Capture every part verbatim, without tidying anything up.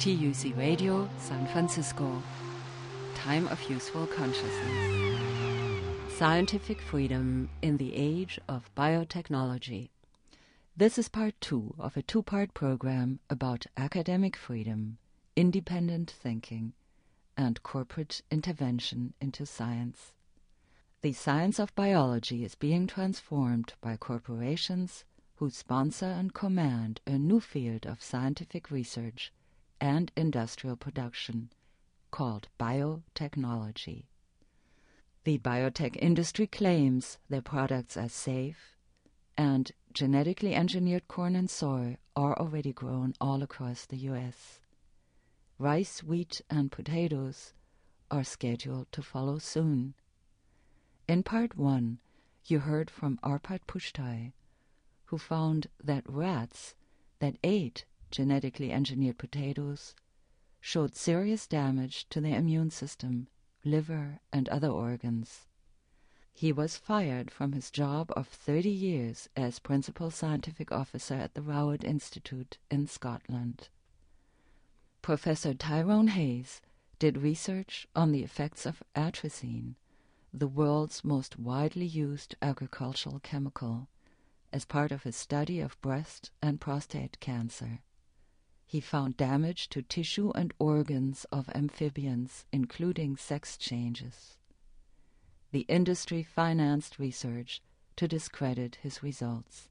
T U C Radio, San Francisco. Time of Useful Consciousness. Scientific Freedom in the Age of Biotechnology. This is part two of a two-part program about academic freedom, independent thinking, and corporate intervention into science. The science of biology is being transformed by corporations who sponsor and command a new field of scientific research and industrial production called biotechnology. The biotech industry claims their products are safe, and genetically engineered corn and soy are already grown all across the U S. Rice, wheat, and potatoes are scheduled to follow soon. In part one, you heard from Arpad Pusztai, who found that rats that ate genetically engineered potatoes showed serious damage to their immune system, liver, and other organs. He was fired from his job of thirty years as Principal Scientific Officer at the Raoult Institute in Scotland. Professor Tyrone Hayes did research on the effects of atrazine, the world's most widely used agricultural chemical, as part of his study of breast and prostate cancer. He found damage to tissue and organs of amphibians, including sex changes. The industry financed research to discredit his results.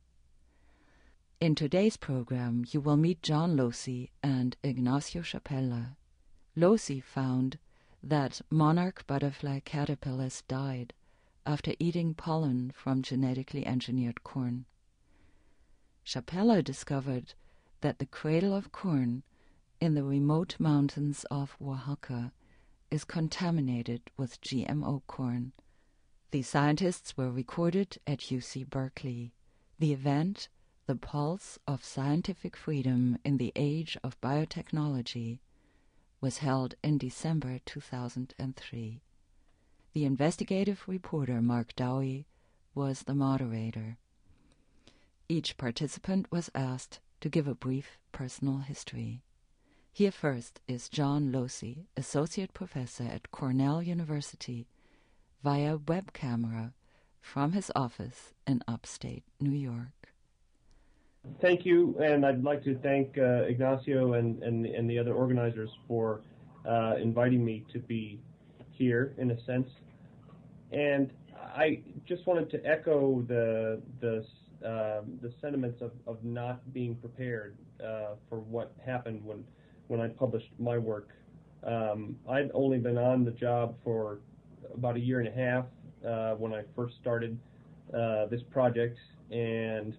In today's program, you will meet John Losey and Ignacio Chapela. Losey found that monarch butterfly caterpillars died after eating pollen from genetically engineered corn. Chapela discovered that the cradle of corn in the remote mountains of Oaxaca is contaminated with G M O corn. The scientists were recorded at U C Berkeley. The event, The Pulse of Scientific Freedom in the Age of Biotechnology, was held in December two thousand three. The investigative reporter Mark Dowie was the moderator. Each participant was asked to give a brief personal history. Here first is John Losey, Associate Professor at Cornell University, via web camera from his office in upstate New York. Thank you, and I'd like to thank uh, Ignacio and, and, and the other organizers for uh, inviting me to be here, in a sense. And I just wanted to echo the the uh, the sentiments of, of not being prepared uh, for what happened when when I published my work. Um, I'd only been on the job for about a year and a half uh, when I first started uh, this project, and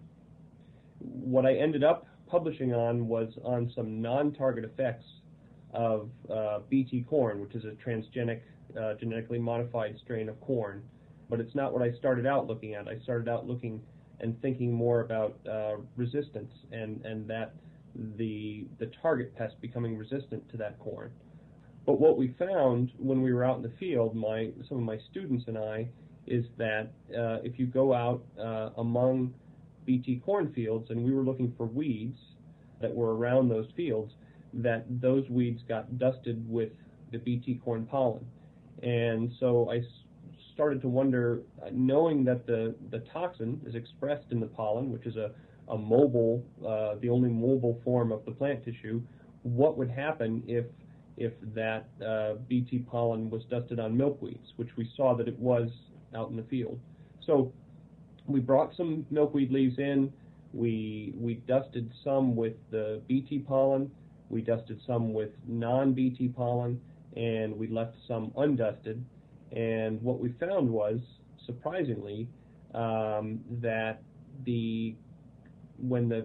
what I ended up publishing on was on some non-target effects of uh, B T corn, which is a transgenic, uh, genetically modified strain of corn. But it's not what I started out looking at. I started out looking and thinking more about uh, resistance and, and that the the target pest becoming resistant to that corn. But what we found when we were out in the field, my some of my students and I, is that uh, if you go out uh, among B T cornfields, and we were looking for weeds that were around those fields, that those weeds got dusted with the B T corn pollen. And so I s- started to wonder, knowing that the, the toxin is expressed in the pollen, which is a, a mobile, uh, the only mobile form of the plant tissue, what would happen if if that uh, B T pollen was dusted on milkweeds, which we saw that it was out in the field. So we brought some milkweed leaves in, we we dusted some with the B T pollen, we dusted some with non-B T pollen, and we left some undusted. And what we found was, surprisingly, um, that the when the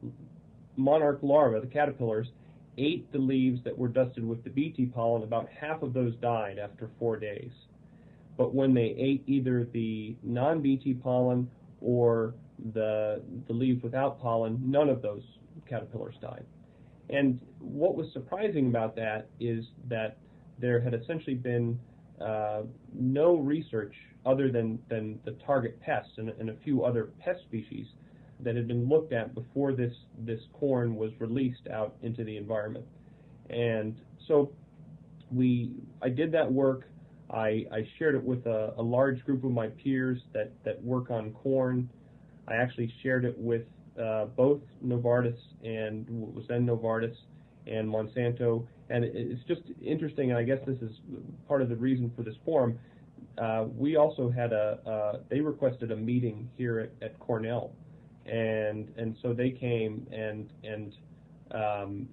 monarch larvae, the caterpillars, ate the leaves that were dusted with the B T pollen, about half of those died after four days. But when they ate either the non-B T pollen or the, the leaves without pollen, none of those caterpillars died. And what was surprising about that is that there had essentially been uh, no research other than, than the target pests and, and a few other pest species that had been looked at before this, this corn was released out into the environment. And so we, I did that work. I, I shared it with a, a large group of my peers that, that work on corn. I actually shared it with uh, both Novartis and what was then Novartis and Monsanto. And it, it's just interesting, and I guess this is part of the reason for this forum. Uh, we also had a, uh, they requested a meeting here at, at Cornell. And and so they came and and um,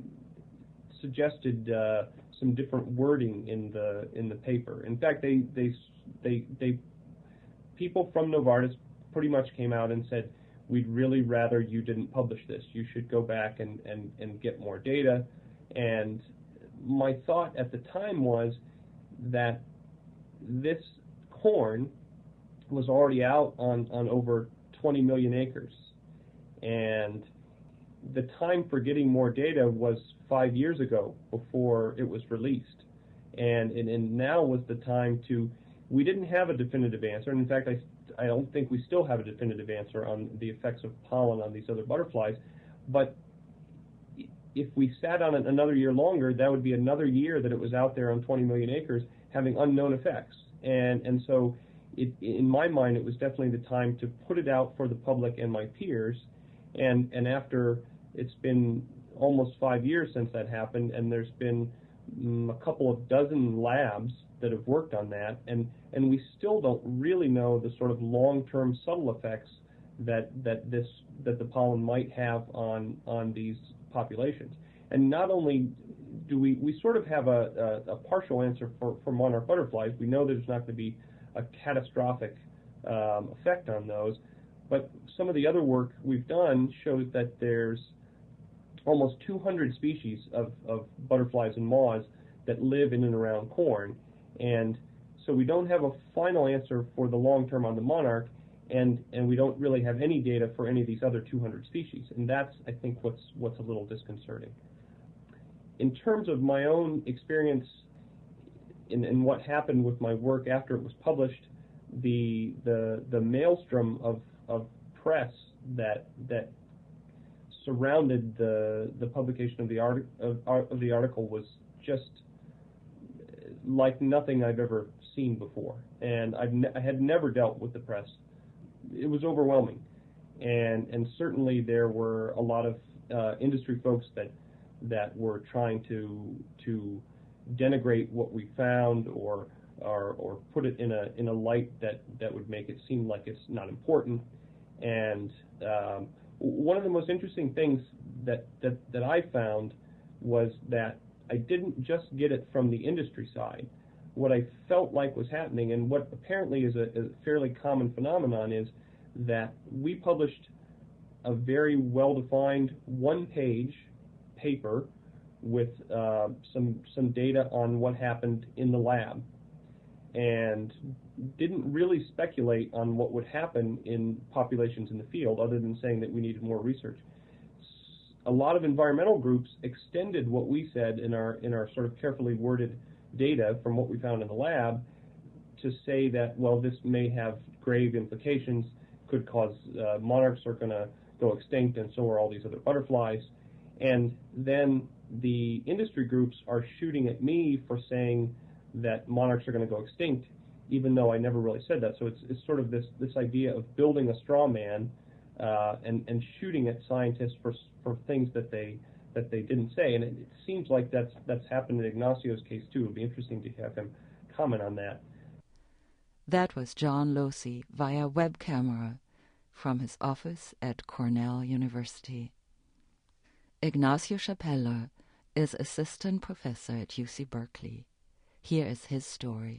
suggested uh, some different wording in the in the paper. In fact, they they they they people from Novartis pretty much came out and said, we'd really rather you didn't publish this. You should go back and and and get more data. And my thought at the time was that this corn was already out on on over twenty million acres, and the time for getting more data was five years ago before it was released, and, and and now was the time to, we didn't have a definitive answer, and in fact I, I don't think we still have a definitive answer on the effects of pollen on these other butterflies, but if we sat on it another year longer, that would be another year that it was out there on twenty million acres having unknown effects, and and so It, in my mind, it was definitely the time to put it out for the public and my peers. And, and after it's been almost five years since that happened, and there's been mm, a couple of dozen labs that have worked on that, and, and we still don't really know the sort of long-term subtle effects that that this that the pollen might have on on these populations. And not only do we we sort of have a, a, a partial answer for, for monarch butterflies. We know there's not going to be a catastrophic um, effect on those, but some of the other work we've done shows that there's almost two hundred species of, of butterflies and moths that live in and around corn, and so we don't have a final answer for the long term on the monarch, and and we don't really have any data for any of these other two hundred species, and that's, I think, what's what's a little disconcerting. In terms of my own experience In, in what happened with my work after it was published, the the the maelstrom of, of press that that surrounded the the publication of the art of, of the article was just like nothing I've ever seen before, and I've ne I had never dealt with the press. It was overwhelming, and and certainly there were a lot of uh, industry folks that that were trying to to denigrate what we found, or, or or put it in a in a light that that would make it seem like it's not important. And um, one of the most interesting things that that that I found was that I didn't just get it from the industry side. What I felt like was happening, and what apparently is a, a fairly common phenomenon, is that we published a very well-defined one-page paper with uh, some some data on what happened in the lab, and didn't really speculate on what would happen in populations in the field, other than saying that we needed more research. A lot of environmental groups extended what we said in our in our sort of carefully worded data from what we found in the lab to say that, well, this may have grave implications, could cause uh, monarchs are going to go extinct, and so are all these other butterflies. And then the industry groups are shooting at me for saying that monarchs are going to go extinct, even though I never really said that. So it's, it's sort of this, this idea of building a straw man uh, and, and shooting at scientists for, for things that they that they didn't say. And it, it seems like that's, that's happened in Ignacio's case, too. It would be interesting to have him comment on that. That was John Losey via web camera from his office at Cornell University. Ignacio Chapela is assistant professor at U C Berkeley. Here is his story.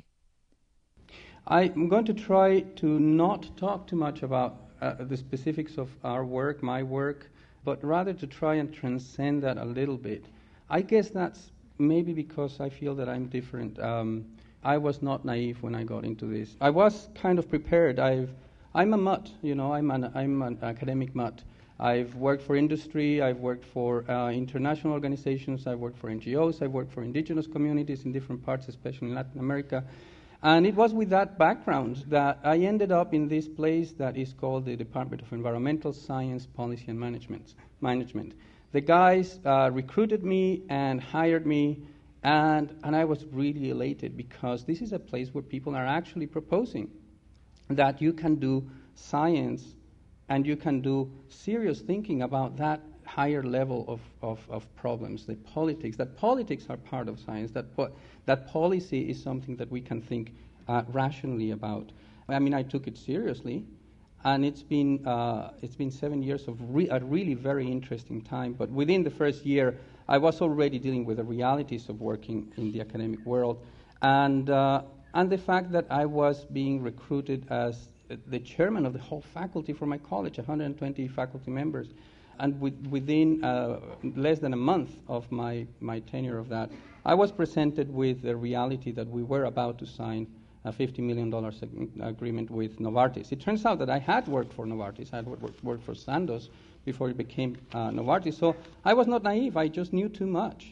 I'm going to try to not talk too much about uh, the specifics of our work, my work, but rather to try and transcend that a little bit. I guess that's maybe because I feel that I'm different. Um, I was not naive when I got into this. I was kind of prepared. I've, I'm a mutt, you know, I'm an, I'm an academic mutt. I've worked for industry, I've worked for uh, international organizations, I've worked for N G Os, I've worked for indigenous communities in different parts, especially in Latin America. And it was with that background that I ended up in this place that is called the Department of Environmental Science, Policy and Management. Management. The guys uh, recruited me and hired me, and, and I was really elated because this is a place where people are actually proposing that you can do science and you can do serious thinking about that higher level of, of, of problems, the politics, that politics are part of science, that po- that policy is something that we can think uh, rationally about. I mean, I took it seriously, and it's been uh, it's been seven years of re- a really very interesting time. But within the first year, I was already dealing with the realities of working in the academic world, and uh, and the fact that I was being recruited as the chairman of the whole faculty for my college, one hundred twenty faculty members. And with, within uh, less than a month of my, my tenure of that, I was presented with the reality that we were about to sign a fifty million dollars ag- agreement with Novartis. It turns out that I had worked for Novartis. I had worked, worked for Sandoz before it became uh, Novartis. So I was not naive. I just knew too much.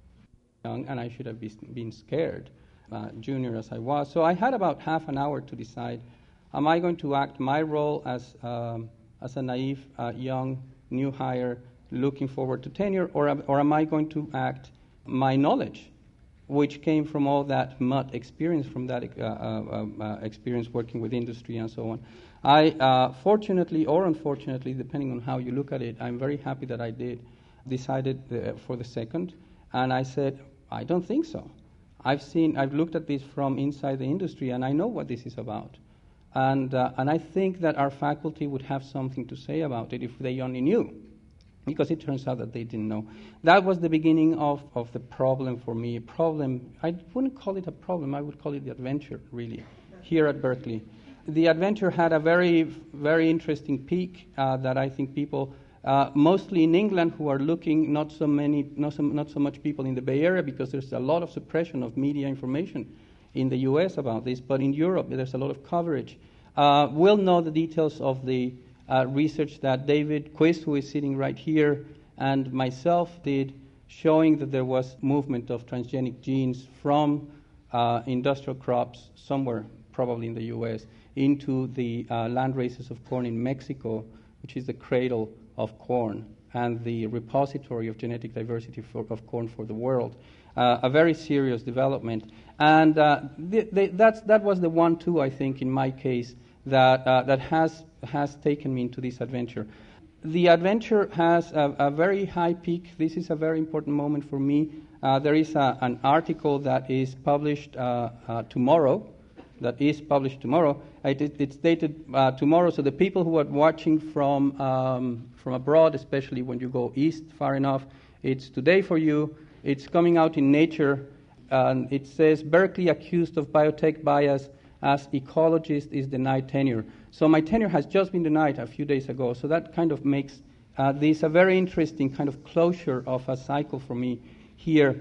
Young, and I should have be, been scared, uh, junior as I was. So I had about half an hour to decide, am I going to act my role as, um, as a naive uh, young new hire looking forward to tenure, or, or am I going to act my knowledge, which came from all that mud experience, from that uh, uh, uh, experience working with industry and so on. I, uh, fortunately or unfortunately, depending on how you look at it, I'm very happy that I did, decided uh, for the second, and I said, I don't think so. I've seen, I've looked at this from inside the industry, and I know what this is about. And, uh, and I think that our faculty would have something to say about it if they only knew, because it turns out that they didn't know. That was the beginning of, of the problem for me. Problem, I wouldn't call it a problem, I would call it the adventure, really, here at Berkeley. The adventure had a very, very interesting peak uh, that I think people, uh, mostly in England, who are looking, not so many, not so, not so much people in the Bay Area, because there's a lot of suppression of media information in the U S about this, but in Europe there's a lot of coverage. Uh, we'll know the details of the uh, research that David Quist, who is sitting right here, and myself did, showing that there was movement of transgenic genes from uh, industrial crops somewhere, probably in the U S, into the uh, land races of corn in Mexico, which is the cradle of corn and the repository of genetic diversity for, of corn for the world. Uh, a very serious development. And uh, th- th- that's, that was the one, too, I think, in my case, that, uh, that has, has taken me into this adventure. The adventure has a, a very high peak. This is a very important moment for me. Uh, there is a, an article that is published uh, uh, tomorrow, that is published tomorrow. It, it, it's dated uh, tomorrow, so the people who are watching from, um, from abroad, especially when you go east far enough, it's today for you. It's coming out in Nature, and it says, Berkeley accused of biotech bias as ecologist is denied tenure. So my tenure has just been denied a few days ago, so that kind of makes uh, this a very interesting kind of closure of a cycle for me here.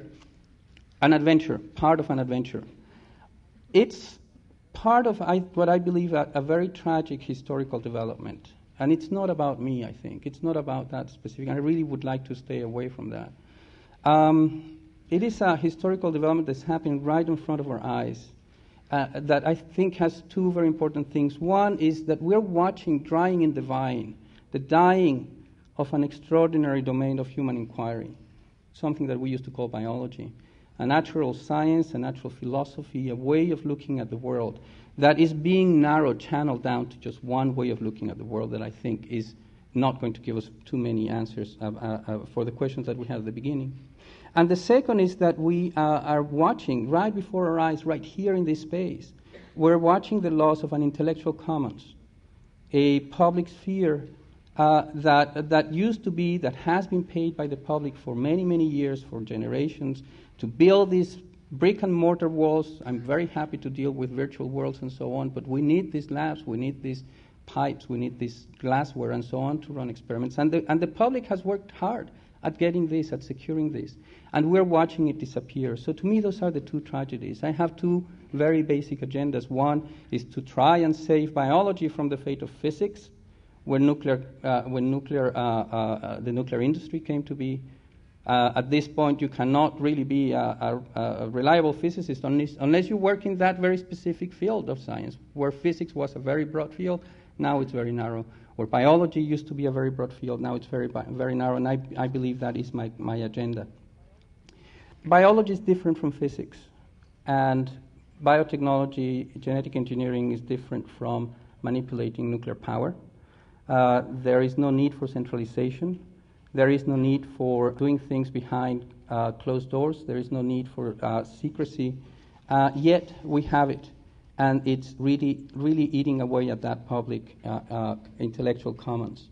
An adventure, part of an adventure. It's part of I, what I believe a, a very tragic historical development. And it's not about me, I think. It's not about that specific. I really would like to stay away from that. Um, it is a historical development that's happening right in front of our eyes uh, that I think has two very important things. One is that we're watching drying in the vine, the dying of an extraordinary domain of human inquiry, something that we used to call biology, a natural science, a natural philosophy, a way of looking at the world that is being narrowed, channeled down to just one way of looking at the world that I think is not going to give us too many answers uh, uh, uh, for the questions that we had at the beginning. And the second is that we uh, are watching right before our eyes, right here in this space, we're watching the loss of an intellectual commons, a public sphere uh, that that used to be, that has been paid by the public for many, many years, for generations, to build these brick and mortar walls. I'm very happy to deal with virtual worlds and so on, but we need these labs, we need these pipes, we need this glassware and so on to run experiments. And the, and the public has worked hard at getting this, at securing this. And we're watching it disappear. So to me, those are the two tragedies. I have two very basic agendas. One is to try and save biology from the fate of physics, when nuclear, uh, when nuclear, uh, uh, the nuclear industry came to be. Uh, at this point, you cannot really be a, a, a reliable physicist unless, unless you work in that very specific field of science, where physics was a very broad field. Now it's very narrow. Or biology used to be a very broad field, now it's very very narrow, and I, I believe that is my, my agenda. Biology is different from physics, and biotechnology, genetic engineering is different from manipulating nuclear power. Uh, there is no need for centralization. There is no need for doing things behind uh, closed doors. There is no need for uh, secrecy. Uh, yet we have it, and it's really, really eating away at that public uh, uh, intellectual commons.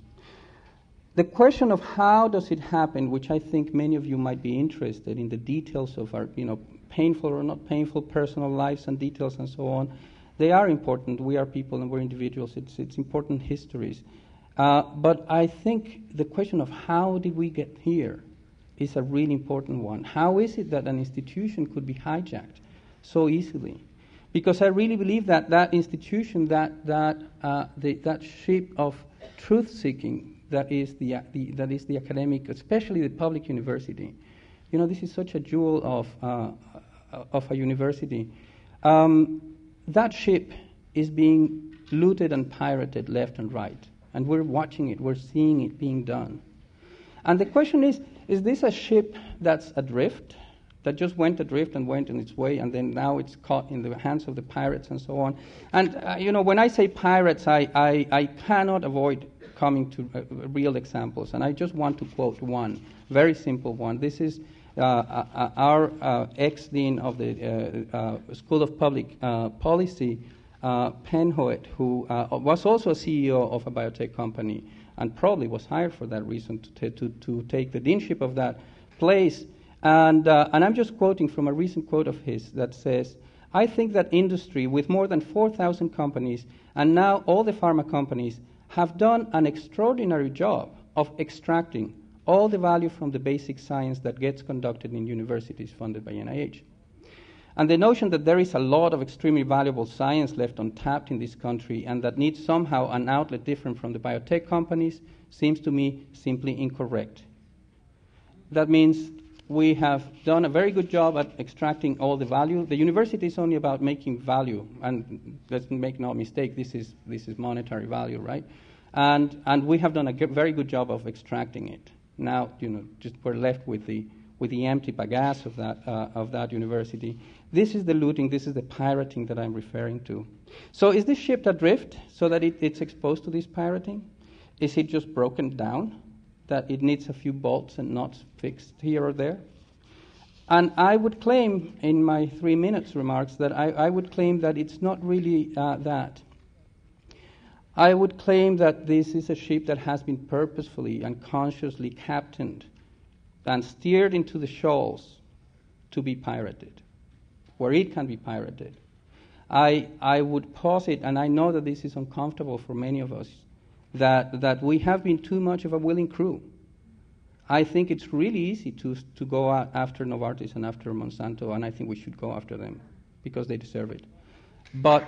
The question of how does it happen, which I think many of you might be interested in the details of our, you know, painful or not painful personal lives and details and so on, they are important. We are people and we're individuals. It's, it's important histories. Uh, but I think the question of how did we get here is a really important one. How is it that an institution could be hijacked so easily? Because I really believe that that institution, that that uh, the, that ship of truth-seeking that is the, the that is the academic, especially the public university. You know, this is such a jewel of uh, of a university. Um, that ship is being looted and pirated left and right. And we're watching it, we're seeing it being done. And the question is, is this a ship that's adrift, that just went adrift and went in its way, and then now it's caught in the hands of the pirates and so on? And, uh, you know, when I say pirates, I, I, I cannot avoid coming to uh, real examples. And I just want to quote one, very simple one. This is uh, uh, our uh, ex-dean of the uh, uh, School of Public uh, Policy, Uh, Penn Hoet, who uh, was also a C E O of a biotech company and probably was hired for that reason to, t- to, to take the deanship of that place. And, uh, and I'm just quoting from a recent quote of his that says, "I think that industry with more than four thousand companies and now all the pharma companies have done an extraordinary job of extracting all the value from the basic science that gets conducted in universities funded by N I H. And the notion that there is a lot of extremely valuable science left untapped in this country and that needs somehow an outlet different from the biotech companies seems to me simply incorrect. That means we have done a very good job at extracting all the value. The university is only about making value, and let's make no mistake, this is this is monetary value, right? And and we have done a g- very good job of extracting it. Now, you know, just we're left with the with the empty bagasse of that uh, of that university. This is the looting, this is the pirating that I'm referring to. So is this ship adrift so that it, it's exposed to this pirating? Is it just broken down, that it needs a few bolts and nuts fixed here or there? And I would claim in my three minutes remarks that I, I would claim that it's not really uh, that. I would claim that this is a ship that has been purposefully and consciously captained and steered into the shoals to be pirated, where it can be pirated. I I would posit, and I know that this is uncomfortable for many of us, that, that we have been too much of a willing crew. I think it's really easy to to go after Novartis and after Monsanto, and I think we should go after them because they deserve it. But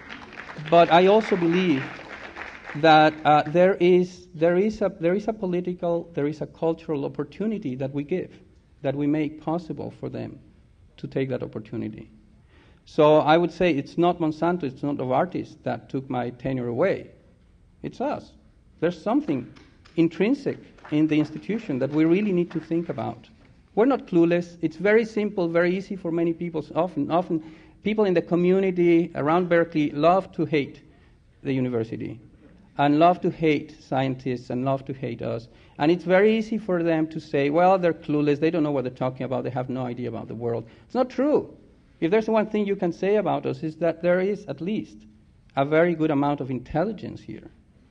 but I also believe that uh, there is there is a there is a political, there is a cultural opportunity that we give, that we make possible for them to take that opportunity. So I would say it's not Monsanto, it's not Novartis that took my tenure away. It's us. There's something intrinsic in the institution that we really need to think about. We're not clueless. It's very simple, very easy for many people. Often, often people in the community around Berkeley love to hate the university and love to hate scientists and love to hate us. And it's very easy for them to say, well, they're clueless, they don't know what they're talking about, they have no idea about the world. It's not true. If there's one thing you can say about us is that there is at least a very good amount of intelligence here.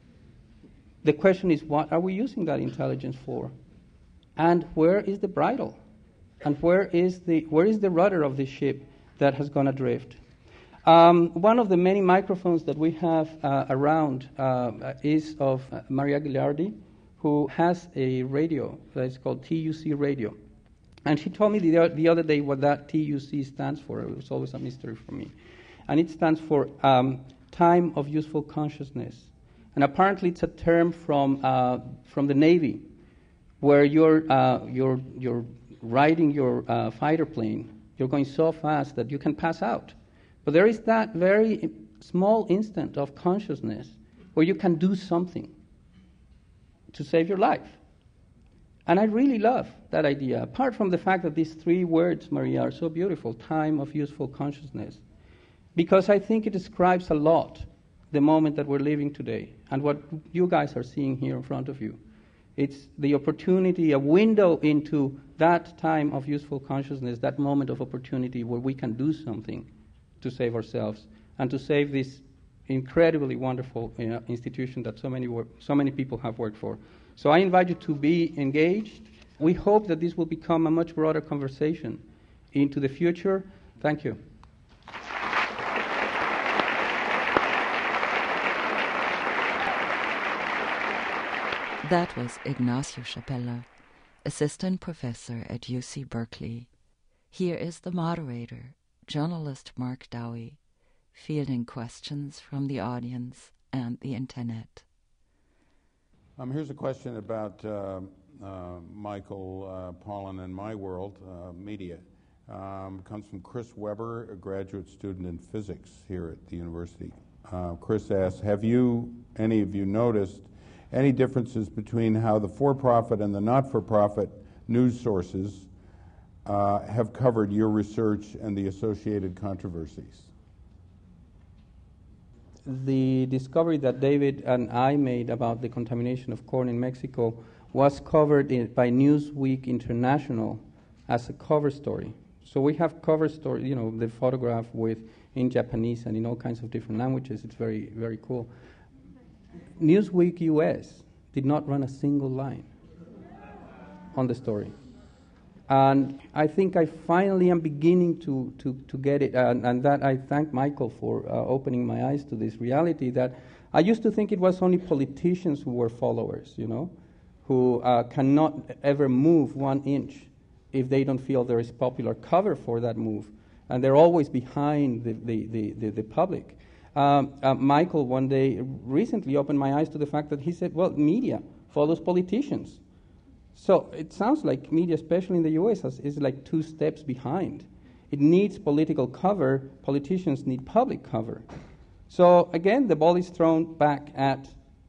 The question is, what are we using that intelligence for? And where is the bridle? And where is the where is the rudder of this ship that has gone adrift? Um, one of the many microphones that we have uh, around uh, is of uh, Maria Ghilardi, who has a radio that is called T U C radio. And she told me the, the other day what that T U C stands for. It was always a mystery for me. And it stands for um, Time of Useful Consciousness. And apparently it's a term from uh, from the Navy, where you're uh, you're you're riding your uh, fighter plane. You're going so fast that you can pass out. But there is that very small instant of consciousness where you can do something. to save your life. And I really love that idea, apart from the fact that these three words, Maria, are so beautiful, time of useful consciousness, because I think it describes a lot the moment that we're living today and what you guys are seeing here in front of you. It's the opportunity, a window into that time of useful consciousness, that moment of opportunity where we can do something to save ourselves and to save this incredibly wonderful you know, institution that so many wor- so many people have worked for. So I invite you to be engaged. We hope that this will become a much broader conversation into the future. Thank you. That was Ignacio Chapela, assistant professor at U C Berkeley. Here is the moderator, journalist Mark Dowie, fielding questions from the audience and the internet. Um, here's a question about uh, uh, Michael uh, Pollan and my world, uh, media. Um, comes from Chris Weber, a graduate student in physics here at the university. Uh, Chris asks, have you, any of you, noticed any differences between how the for-profit and the not-for-profit news sources uh, have covered your research and the associated controversies? The discovery that David and I made about the contamination of corn in Mexico was covered in, by Newsweek International as a cover story. So we have cover story, you know, the photograph with in Japanese and in all kinds of different languages. It's very, very cool. Newsweek U S did not run a single line on the story. And I think I finally am beginning to, to, to get it, and, and that I thank Michael for uh, opening my eyes to this reality that I used to think it was only politicians who were followers, you know, who uh, cannot ever move one inch if they don't feel there is popular cover for that move. And they're always behind the, the, the, the, the public. Um, uh, Michael one day recently opened my eyes to the fact that he said, well, media follows politicians. So it sounds like media, especially in the U S, is like two steps behind. It needs political cover. Politicians need public cover. So again, the ball is thrown back at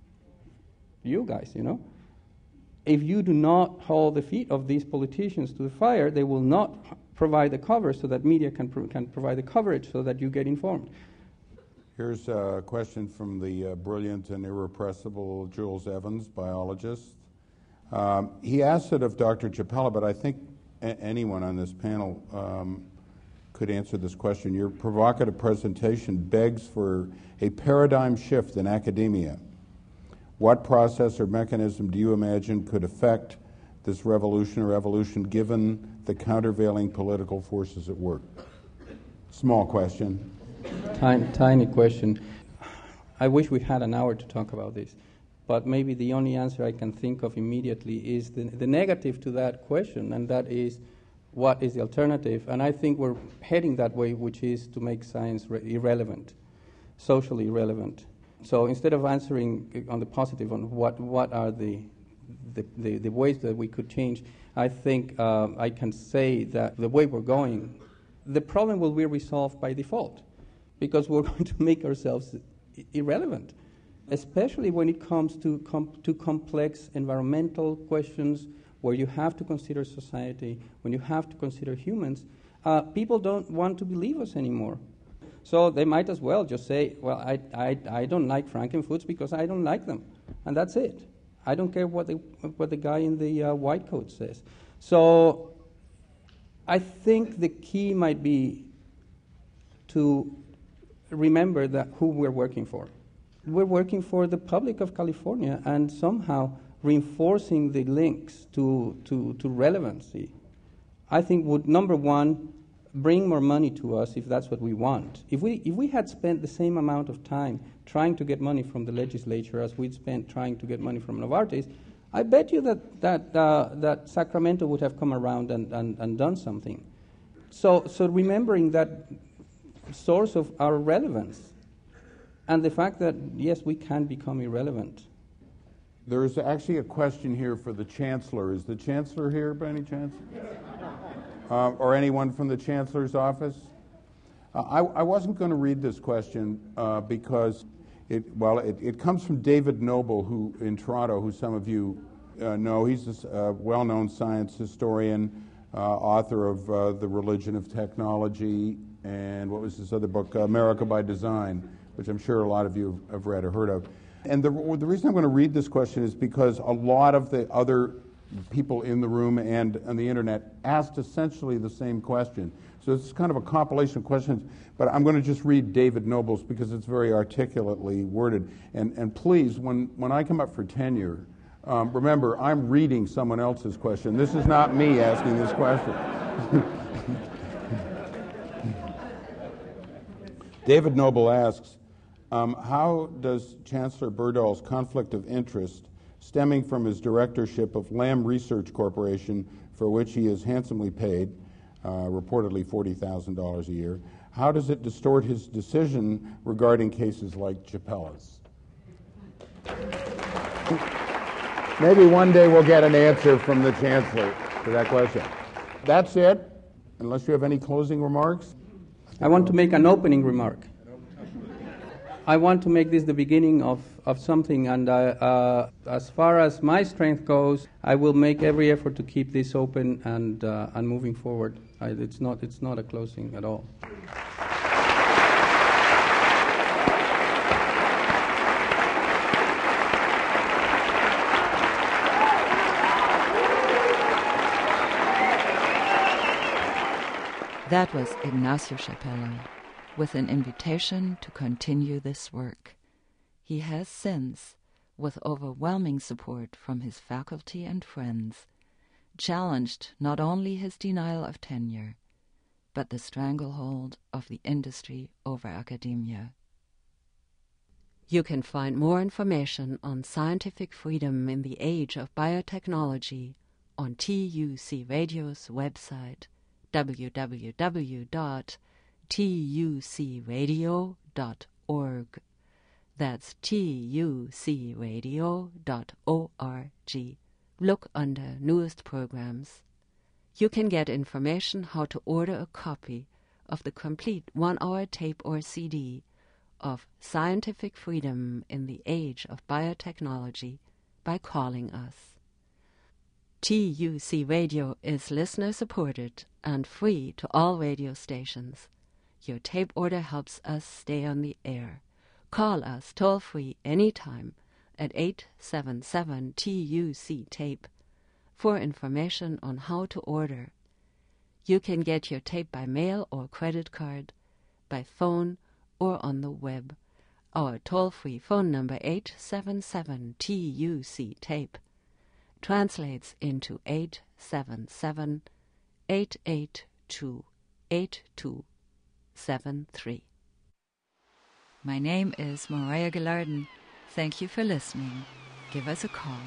you guys, you know. If you do not hold the feet of these politicians to the fire, they will not provide the cover so that media can, pro- can provide the coverage so that you get informed. Here's a question from the uh, brilliant and irrepressible Jules Evans, biologist. Um, he asked it of Doctor Chapela, but I think a- anyone on this panel um, could answer this question. Your provocative presentation begs for a paradigm shift in academia. What process or mechanism do you imagine could affect this revolution or evolution given the countervailing political forces at work? Small question. Tiny, tiny question. I wish we had an hour to talk about this. But maybe the only answer I can think of immediately is the, the negative to that question, and that is, what is the alternative? And I think we're heading that way, which is to make science re- irrelevant, socially irrelevant. So instead of answering on the positive on what, what are the, the, the, the ways that we could change, I think uh, I can say that the way we're going, the problem will be resolved by default, because we're going to make ourselves irrelevant, especially when it comes to com- to complex environmental questions where you have to consider society, when you have to consider humans. Uh, people don't want to believe us anymore. So they might as well just say, well, I, I, I don't like Frankenfoods because I don't like them. And that's it. I don't care what the, what the guy in the uh, white coat says. So I think the key might be to remember that who we're working for. We're working for the public of California and somehow reinforcing the links to, to, to relevancy, I think would, number one, bring more money to us if that's what we want. If we if we had spent the same amount of time trying to get money from the legislature as we'd spent trying to get money from Novartis, I bet you that that uh, that Sacramento would have come around and, and, and done something. So so remembering that source of our relevance and the fact that, yes, we can become irrelevant. There is actually a question here for the Chancellor. Is the Chancellor here by any chance? Uh, or anyone from the Chancellor's office? Uh, I, I wasn't going to read this question uh, because It, well, it, it comes from David Noble, who in Toronto, who some of you uh, know. He's a uh, well-known science historian, uh, author of uh, The Religion of Technology, and what was this other book, uh, America by Design, which I'm sure a lot of you have read or heard of. And the, the reason I'm going to read this question is because a lot of the other people in the room and on the internet asked essentially the same question. So it's kind of a compilation of questions, but I'm going to just read David Noble's because it's very articulately worded. And, and please, when, when I come up for tenure, um, remember, I'm reading someone else's question. This is not me asking this question. David Noble asks, um, how does Chancellor Berdahl's conflict of interest stemming from his directorship of Lam Research Corporation, for which he is handsomely paid, uh, reportedly forty thousand dollars a year, how does it distort his decision regarding cases like Chapella's? Maybe one day we'll get an answer from the Chancellor to that question. That's it, unless you have any closing remarks. I want to make an opening remark. I want to make this the beginning of, of something, and I, uh, as far as my strength goes, I will make every effort to keep this open and uh, and moving forward. I, it's not it's not a closing at all. That was Ignacio Chapela, with an invitation to continue this work. He has since, with overwhelming support from his faculty and friends, challenged not only his denial of tenure, but the stranglehold of the industry over academia. You can find more information on scientific freedom in the age of biotechnology on T U C Radio's website, w w w dot t u c radio dot org. That's T U C radio dot org. Look under Newest Programs. You can get information how to order a copy of the complete one-hour tape or C D of Scientific Freedom in the Age of Biotechnology by calling us. T U C Radio is listener-supported and free to all radio stations. Your tape order helps us stay on the air. Call us toll-free anytime at eight seven seven T U C tape for information on how to order. You can get your tape by mail or credit card, by phone or on the web. Our toll-free phone number eight seven seven T U C tape translates into eight seven seven, eight eight two, eight two seven three. My name is Mariah Gillardin. Thank you for listening. Give us a call.